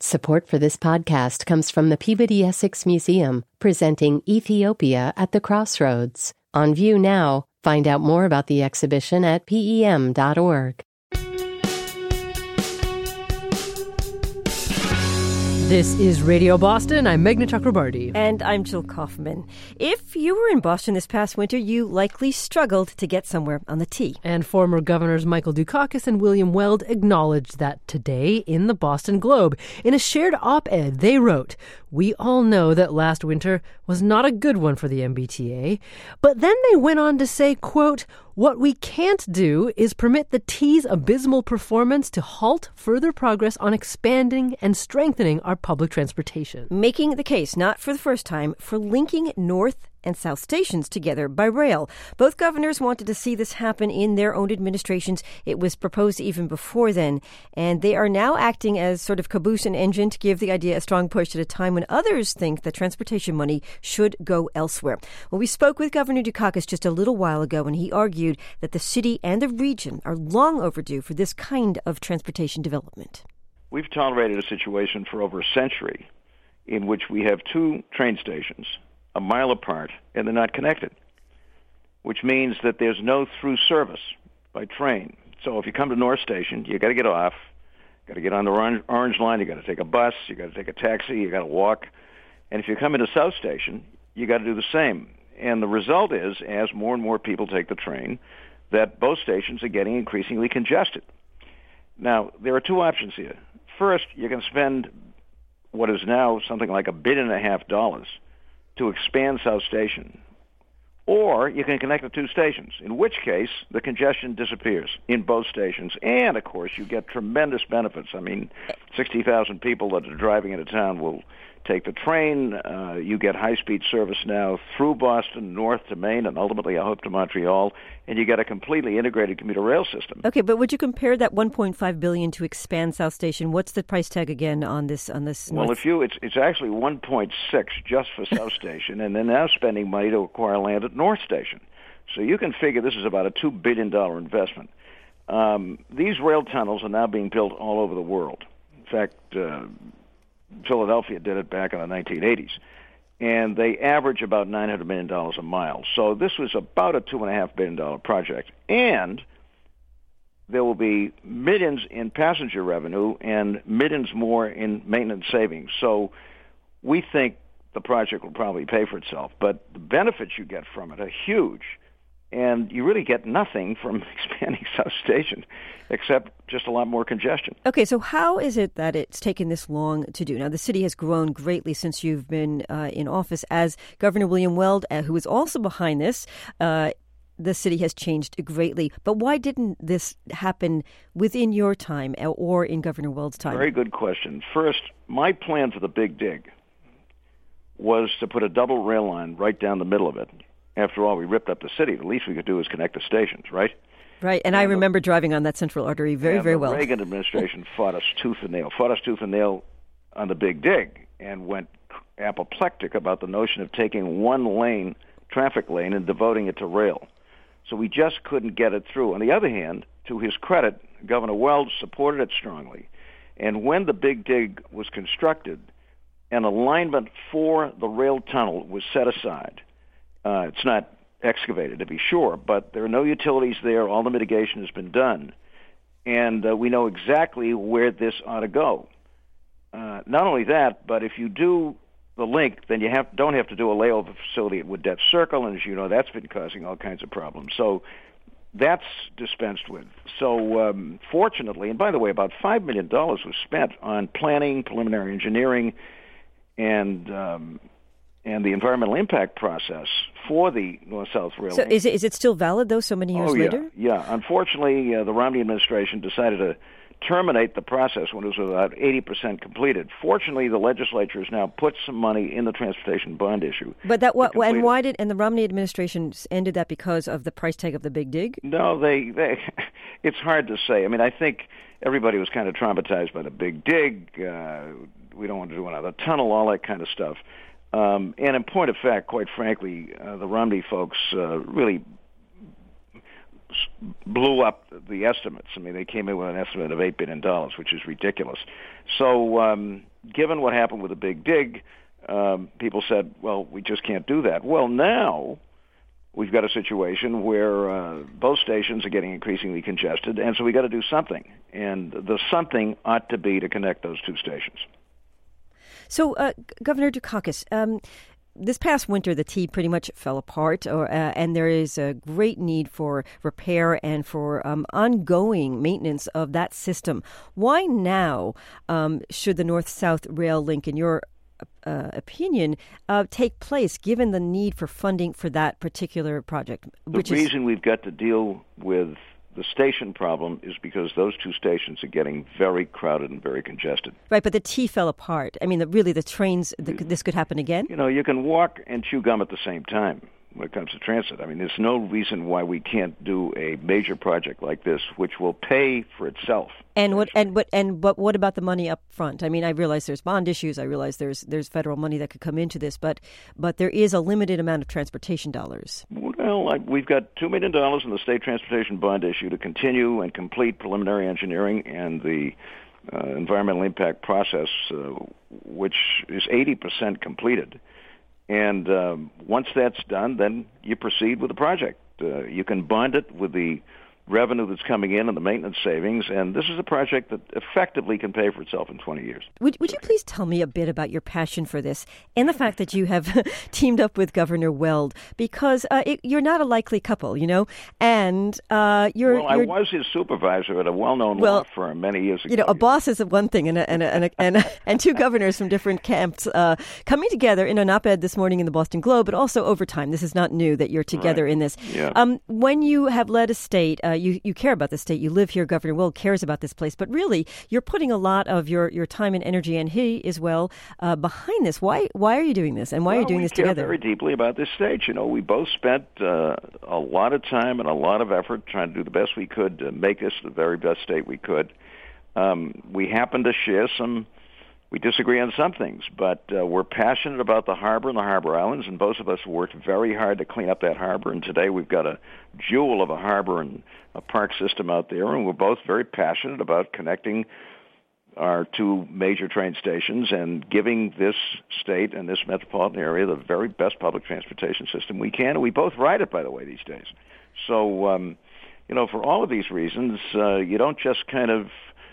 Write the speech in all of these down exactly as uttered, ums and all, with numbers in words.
Support for this podcast comes from the Peabody Essex Museum, presenting Ethiopia at the Crossroads. On view now. Find out more about the exhibition at P E M dot org. This is Radio Boston. I'm Meghna Chakrabarti. And I'm Jill Kaufman. If you were in Boston this past winter, you likely struggled to get somewhere on the T. And former governors Michael Dukakis and William Weld acknowledged that today in the Boston Globe. In a shared op-ed, they wrote, "We all know that last winter was not a good one for the M B T A." But then they went on to say, quote, "What we can't do is permit the T's abysmal performance to halt further progress on expanding and strengthening our public transportation." Making the case, not for the first time, for linking North and South stations together by rail. Both governors wanted to see this happen in their own administrations. It was proposed even before then. And they are now acting as sort of caboose and engine to give the idea a strong push at a time when others think that transportation money should go elsewhere. Well, we spoke with Governor Dukakis just a little while ago, and he argued that the city and the region are long overdue for this kind of transportation development. We've tolerated a situation for over a century in which we have two train stations a mile apart, and they're not connected, which means that there's no through service by train. So if you come to North Station, you got to get off, got to get on the orange, orange line, you got to take a bus, you got to take a taxi, you got to walk. And if you come into South Station, you got to do the same. And the result is, as more and more people take the train, that both stations are getting increasingly congested. Now, there are two options here. First, you can spend what is now something like a billion and a half dollars to expand South Station, or you can connect the two stations, in which case the congestion disappears in both stations, and of course you get tremendous benefits. I mean, sixty thousand people that are driving into town will take the train. Uh, you get high-speed service now through Boston, north to Maine, and ultimately I hope to Montreal, and you get a completely integrated commuter rail system. Okay, but would you compare that one point five billion dollars to expand South Station? What's the price tag again on this? On this? Well, north? if you, it's it's actually one point six just for South Station, and they're now spending money to acquire land at North Station. So you can figure this is about a two billion dollars investment. Um, these rail tunnels are now being built all over the world. In fact, uh, Philadelphia did it back in the nineteen eighties, and they average about nine hundred million dollars a mile. So this was about a two point five billion dollars project, and there will be millions in passenger revenue and millions more in maintenance savings. So we think the project will probably pay for itself, but the benefits you get from it are huge. And you really get nothing from expanding South Station except just a lot more congestion. Okay, so how is it that it's taken this long to do? Now, the city has grown greatly since you've been uh, in office. As Governor William Weld, uh, who is also behind this, uh, the city has changed greatly. But why didn't this happen within your time or in Governor Weld's time? Very good question. First, my plan for the Big Dig was to put a double rail line right down the middle of it. After all, we ripped up the city. The least we could do is connect the stations, right? Right, and, and I remember the, driving on that central artery very, very well. The Reagan administration fought us tooth and nail, fought us tooth and nail on the Big Dig, and went apoplectic about the notion of taking one lane, traffic lane, and devoting it to rail. So we just couldn't get it through. On the other hand, to his credit, Governor Weld supported it strongly. And when the Big Dig was constructed, an alignment for the rail tunnel was set aside. Uh, it's not excavated, to be sure, but there are no utilities there. All the mitigation has been done. And uh, we know exactly where this ought to go. Uh, not only that, but if you do the link, then you have don't have to do a layover facility at Woodette Circle, and as you know, that's been causing all kinds of problems. So that's dispensed with. So um, fortunately, and by the way, about five million dollars was spent on planning, preliminary engineering, and um, and the environmental impact process for the North-South Rail. So is it, is it still valid, though, so many years oh, yeah, later? Yeah. Unfortunately, uh, the Romney administration decided to terminate the process when it was about eighty percent completed. Fortunately, the legislature has now put some money in the transportation bond issue. But that what and why did and the Romney administration ended that because of the price tag of the Big Dig? No, they they. It's hard to say. I mean, I think everybody was kind of traumatized by the Big Dig. Uh, we don't want to do another tunnel, all that kind of stuff. Um, and in point of fact, quite frankly, uh, the Romney folks uh, really blew up the estimates. I mean, they came in with an estimate of eight billion dollars, which is ridiculous. So um, given what happened with the Big Dig, um, people said, well, we just can't do that. Well, now we've got a situation where uh, both stations are getting increasingly congested, and so we got to do something. And the something ought to be to connect those two stations. So, uh, Governor Dukakis, um, this past winter, the T pretty much fell apart, or, uh, and there is a great need for repair and for um, ongoing maintenance of that system. Why now um, should the North-South rail link, in your uh, opinion, uh, take place, given the need for funding for that particular project? Which the reason is... we've got to deal with the station problem is because those two stations are getting very crowded and very congested. Right, but the T fell apart. I mean, the, really, the trains, the, this could happen again? You know, you can walk and chew gum at the same time when it comes to transit. I mean, there's no reason why we can't do a major project like this, which will pay for itself. And what and what and but what about the money up front? I mean, I realize there's bond issues. I realize there's there's federal money that could come into this, but but there is a limited amount of transportation dollars. Well, like we've got two million dollars in the state transportation bond issue to continue and complete preliminary engineering and the uh, environmental impact process, uh, which is eighty percent completed. And um, once that's done, then you proceed with the project. Uh, you can bond it with the revenue that's coming in and the maintenance savings, and this is a project that effectively can pay for itself in twenty years. Would, would you please tell me a bit about your passion for this and the fact that you have teamed up with Governor Weld, because uh, it, you're not a likely couple, you know, and uh, you're... Well, you're, I was his supervisor at a well-known well, law firm many years ago. You know, a boss is one thing, and a, and a, and, a, and, a, and two governors from different camps uh, coming together in an op-ed this morning in the Boston Globe, but also over time. This is not new that you're together right. in this. Yeah. Um, when you have led a state, uh, you, you care about the state, you live here, Governor Weld cares about this place, but really you're putting a lot of your, your time and energy, and he as well, uh, behind this. Why why are you doing this, and why well, are you doing we this care together? Very deeply about this state. You know, we both spent uh, a lot of time and a lot of effort trying to do the best we could to make this the very best state we could. Um, we happen to share some, we disagree on some things, but uh, we're passionate about the harbor and the harbor islands, and both of us worked very hard to clean up that harbor, and today we've got a jewel of a harbor and a park system out there, and we're both very passionate about connecting our two major train stations and giving this state and this metropolitan area the very best public transportation system we can. And we both ride it, by the way, these days. So, um, you know, for all of these reasons, uh, you don't just kind of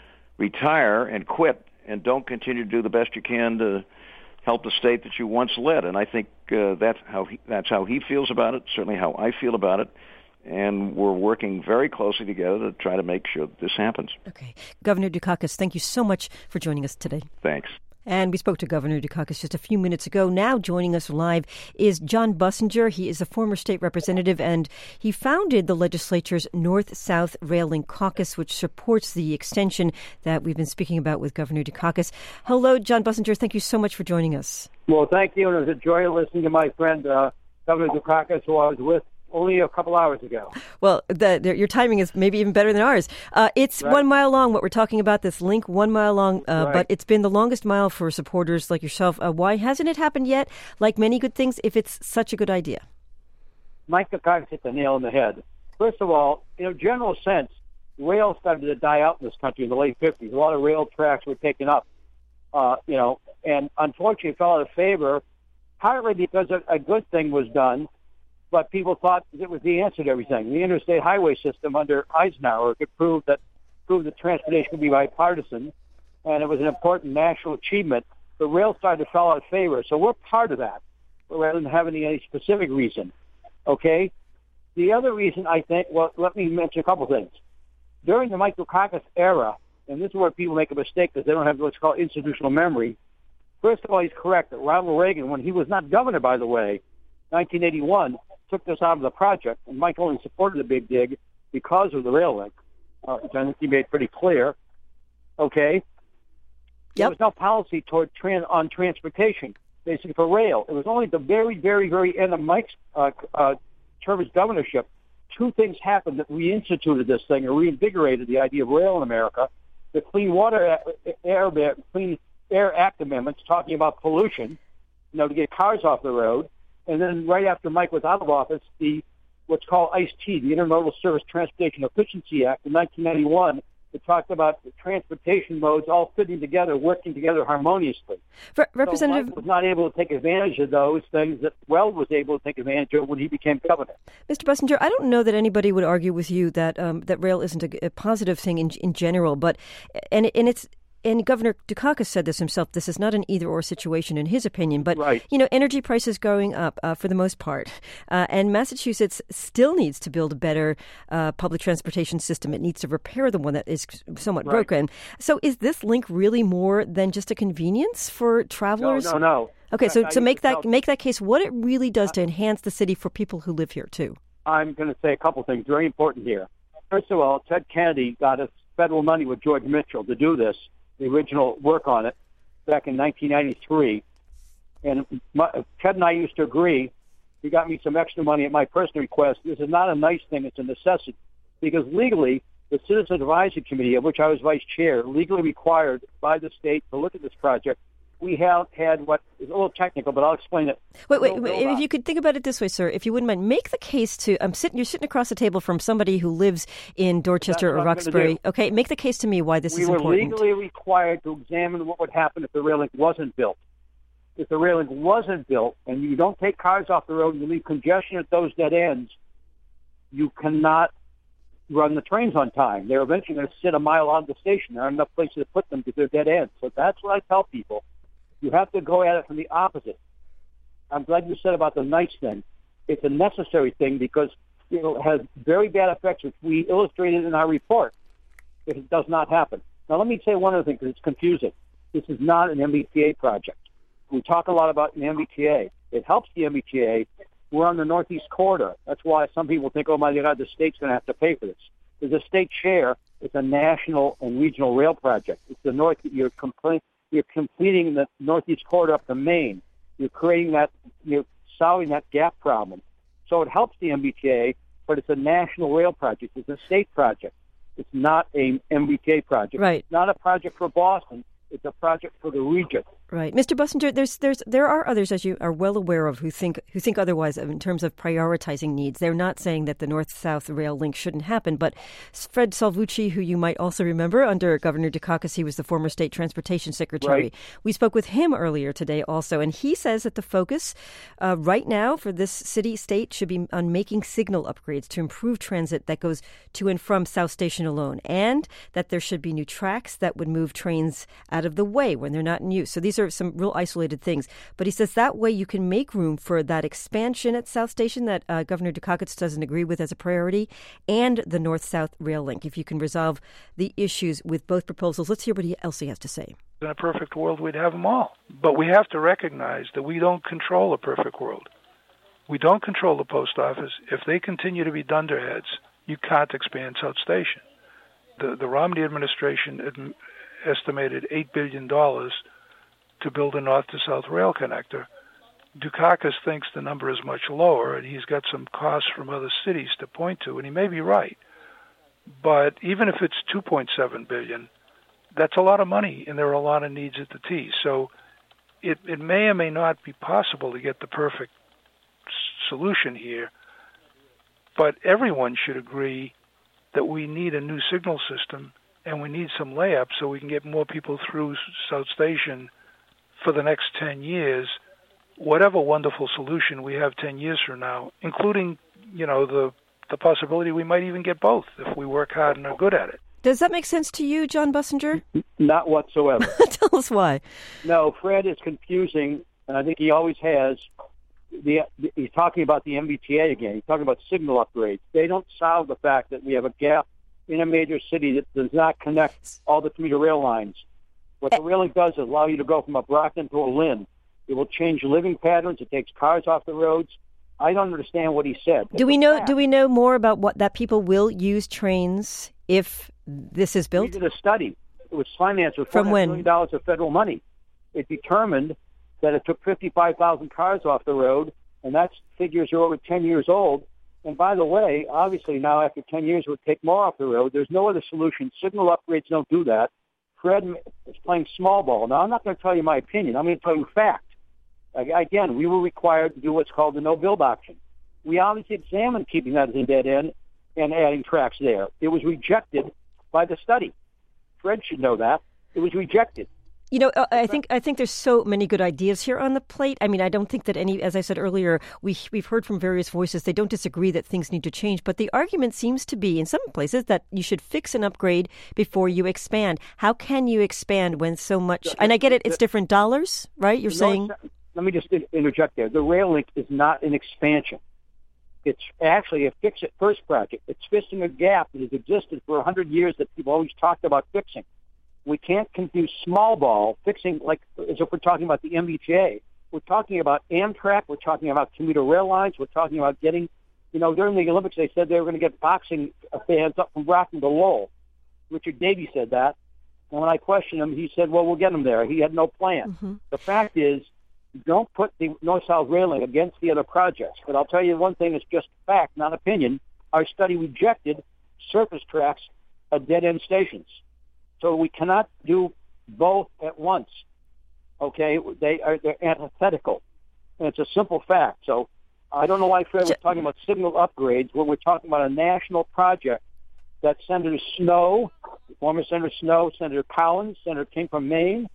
retire and quit and don't continue to do the best you can to help the state that you once led. And I think uh, that's how he, that's how he feels about it, certainly how I feel about it. And we're working very closely together to try to make sure that this happens. Okay. Governor Dukakis, thank you so much for joining us today. Thanks. And we spoke to Governor Dukakis just a few minutes ago. Now joining us live is John Bussinger. He is a former state representative, and he founded the legislature's North-South Rail Link Caucus, which supports the extension that we've been speaking about with Governor Dukakis. Hello, John Bussinger. Thank you so much for joining us. Well, thank you. And it was a joy listening to my friend, uh, Governor Dukakis, who I was with only a couple hours ago. Well, the, the, your timing is maybe even better than ours. Uh, it's right. one mile long, what we're talking about, this link, one mile long, uh, right. but it's been the longest mile for supporters like yourself. Uh, why hasn't it happened yet? Like many good things, if it's such a good idea. Mike Dukakis hit the nail on the head. First of all, in a general sense, rail started to die out in this country in the late fifties. A lot of rail tracks were taken up, uh, you know, and unfortunately fell out of favor, partly because a, a good thing was done, but people thought it was the answer to everything. The interstate highway system under Eisenhower could prove that prove that transportation could be bipartisan, and it was an important national achievement. The rail started to fall out of favor, so we're part of that, rather than having any specific reason. Okay? The other reason, I think, well, let me mention a couple things. During the Mike Dukakis era, and this is where people make a mistake because they don't have what's called institutional memory, first of all, he's correct that Ronald Reagan, when he was not governor, by the way, nineteen eighty-one, took this out of the project, and Mike only supported the Big Dig because of the rail link, uh, which I think he made pretty clear. Okay? Yep. There was no policy toward tran- on transportation, basically for rail. It was only at the very, very, very end of Mike's uh, uh, term as governorship, two things happened that reinstituted this thing or reinvigorated the idea of rail in America. The Clean Water Air, Clean Air Act amendments talking about pollution, you know, to get cars off the road. And then right after Mike was out of office, the what's called I C E T, the Intermodal Service Transportation Efficiency Act in nineteen ninety-one, It talked about the transportation modes all fitting together, working together harmoniously. Re- Representative so Mike was not able to take advantage of those things that Weld was able to take advantage of when he became governor. Mister Bussinger, I don't know that anybody would argue with you that um, that rail isn't a, a positive thing in in general, but and and it's. And Governor Dukakis said this himself. This is not an either-or situation, in his opinion. But, right. you know, energy prices going up uh, for the most part. Uh, and Massachusetts still needs to build a better uh, public transportation system. It needs to repair the one that is somewhat right. broken. So is this link really more than just a convenience for travelers? No, no, no. Okay, so, I, so I make that tell, make that case what it really does to enhance the city for people who live here, too. I'm going to say a couple things very important here. First of all, Ted Kennedy got us federal money with George Mitchell to do this. The original work on it back in nineteen ninety-three. And my, Ted and I used to agree. He got me some extra money at my personal request. This is not a nice thing. It's a necessity. Because legally, the Citizen Advisory Committee, of which I was vice chair, legally required by the state to look at this project. We have had what is a little technical, but I'll explain it. Wait, wait, wait if you could think about it this way, sir, if you wouldn't mind, make the case to, I'm sitting, you're sitting across the table from somebody who lives in Dorchester or Roxbury. Okay, make the case to me why this we is important. We were legally required to examine what would happen if the rail link wasn't built. If the rail link wasn't built and you don't take cars off the road and you leave congestion at those dead ends, you cannot run the trains on time. They're eventually going to sit a mile out of the station. There aren't enough places to put them because they're dead ends. So that's what I tell people. You have to go at it from the opposite. I'm glad you said about the nice thing. It's a necessary thing because it has very bad effects, which we illustrated in our report, if it does not happen. Now, let me say one other thing because it's confusing. This is not an M B T A project. We talk a lot about an M B T A. It helps the M B T A. We're on the Northeast Corridor. That's why some people think, oh, my God, the state's going to have to pay for this. There's a state share. It's a national and regional rail project. It's the North. You're complaining. You're completing the Northeast Corridor up to Maine. You're creating that, you're solving that gap problem. So it helps the M B T A, but it's a national rail project. It's a state project. It's not a M B T A project. Right. It's not a project for Boston. It's a project for the region. Right, Mister Bussinger. There's, there's, there are others, as you are well aware of, who think, who think otherwise in terms of prioritizing needs. They're not saying that the North-South rail link shouldn't happen, but Fred Salvucci, who you might also remember under Governor Dukakis, he was the former state transportation secretary. Right. We spoke with him earlier today, also, and he says that the focus uh, right now for this city-state should be on making signal upgrades to improve transit that goes to and from South Station alone, and that there should be new tracks that would move trains out of the way when they're not in use. So these are some real isolated things. But he says that way you can make room for that expansion at South Station that uh, Governor Dukakis doesn't agree with as a priority, and the North-South rail link, if you can resolve the issues with both proposals. Let's hear what he, else he has to say. In a perfect world, we'd have them all. But we have to recognize that we don't control a perfect world. We don't control the post office. If they continue to be dunderheads, you can't expand South Station. The, the Romney administration ad- estimated eight billion dollars to build a north to south rail connector. Dukakis thinks the number is much lower, and he's got some costs from other cities to point to, and he may be right. But even if it's two point seven billion dollars, that's a lot of money, and there are a lot of needs at the T. So it, it may or may not be possible to get the perfect s- solution here, but everyone should agree that we need a new signal system, and we need some layup so we can get more people through South Station for the next ten years, whatever wonderful solution we have ten years from now, including, you know, the the possibility we might even get both if we work hard and are good at it. Does that make sense to you, John Bussinger? Not whatsoever. Tell us why. No, Fred is confusing, and I think he always has. The, he's talking about the M B T A again. He's talking about signal upgrades. They don't solve the fact that we have a gap in a major city that does not connect all the commuter rail lines. What the railing does is allow you to go from a Brockton to a Lynn. It will change living patterns. It takes cars off the roads. I don't understand what he said. Do we know? Do we know more about what that people will use trains if this is built? We did a study. It was financed with From when? four hundred million dollars of federal money. It determined that it took fifty-five thousand cars off the road, and that's figures are over ten years old. And by the way, obviously now after ten years it would take more off the road. There's no other solution. Signal upgrades don't do that. Fred is playing small ball. Now, I'm not going to tell you my opinion. I'm going to tell you fact. Again, we were required to do what's called the no-build option. We obviously examined keeping that as a dead end and adding tracks there. It was rejected by the study. Fred should know that. It was rejected. You know, I think I think there's so many good ideas here on the plate. I mean, I don't think that any, as I said earlier, we, we've heard from various voices. They don't disagree that things need to change. But the argument seems to be, in some places, that you should fix and upgrade before you expand. How can you expand when so much... And I get it, it's different dollars, right? You're saying... Let me just interject there. The rail link is not an expansion. It's actually a fix-it-first project. It's fixing a gap that has existed for one hundred years that people always talked about fixing. We can't do small ball fixing like as if we're talking about the M B T A. We're talking about Amtrak. We're talking about commuter rail lines. We're talking about getting, you know, during the Olympics they said they were going to get boxing fans up from Brockton to Lowell. Richard Davey said that. And when I questioned him, he said, well, we'll get them there. He had no plan. Mm-hmm. The fact is, don't put the North-South rail link against the other projects. But I'll tell you one thing, it's just fact, not opinion. Our study rejected surface tracks at dead-end stations. So we cannot do both at once. Okay, they are they're antithetical, and it's a simple fact. So I don't know why Fred was talking about signal upgrades when we're talking about a national project that Senator Snow, former Senator Snow, Senator Collins, Senator King from Maine.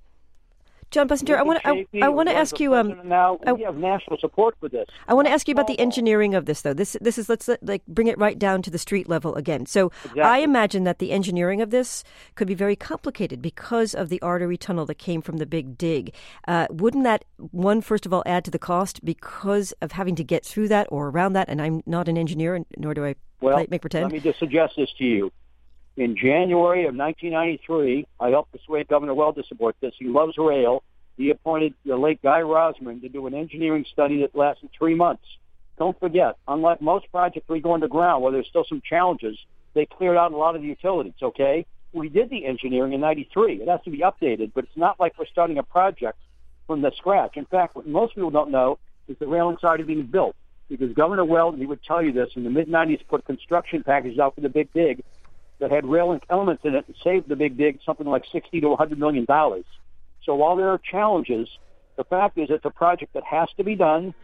John Bussinger, I want to I, I want to ask you. Um, now we have national support for this. I want to ask you about the engineering of this, though. This this is let's like bring it right down to the street level again. So exactly. I imagine that the engineering of this could be very complicated because of the artery tunnel that came from the Big Dig. Uh, wouldn't that one first of all add to the cost because of having to get through that or around that? And I'm not an engineer, nor do I well, play, make pretend. Let me just suggest this to you. In January of nineteen ninety-three, I helped persuade Governor Weld to support this. He loves rail. He appointed the late Guy Rosman to do an engineering study that lasted three months. Don't forget, unlike most projects we go underground where there's still some challenges, they cleared out a lot of the utilities, okay? We did the engineering in ninety-three. It has to be updated, but it's not like we're starting a project from the scratch. In fact, what most people don't know is the rail link's already being built because Governor Weld, he would tell you this, in the mid-nineties put construction packages out for the Big Dig that had rail link elements in it and saved the Big Dig something like sixty to one hundred million dollars. So while there are challenges, the fact is it's a project that has to be done.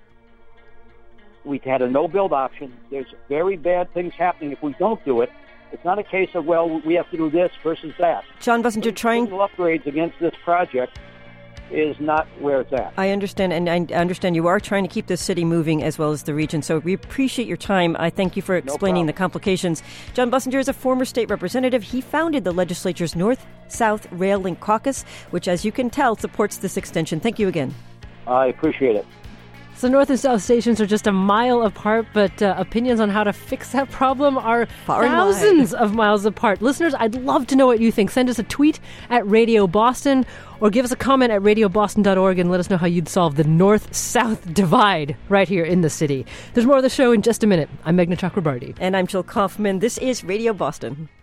We had a no-build option. There's very bad things happening if we don't do it. It's not a case of, well, we have to do this versus that. John Bussinger, trying... upgrades against this project is not where it's at. I understand, and I understand you are trying to keep this city moving as well as the region, so we appreciate your time. I thank you for explaining no the complications. John Bussinger is a former state representative. He founded the legislature's North-South Rail Link Caucus, which, as you can tell, supports this extension. Thank you again. I appreciate it. So North and South stations are just a mile apart, but uh, opinions on how to fix that problem are Far thousands of miles apart. Listeners, I'd love to know what you think. Send us a tweet at Radio Boston or give us a comment at radio boston dot org and let us know how you'd solve the North-South divide right here in the city. There's more of the show in just a minute. I'm Meghna Chakrabarti. And I'm Jill Kaufman. This is Radio Boston.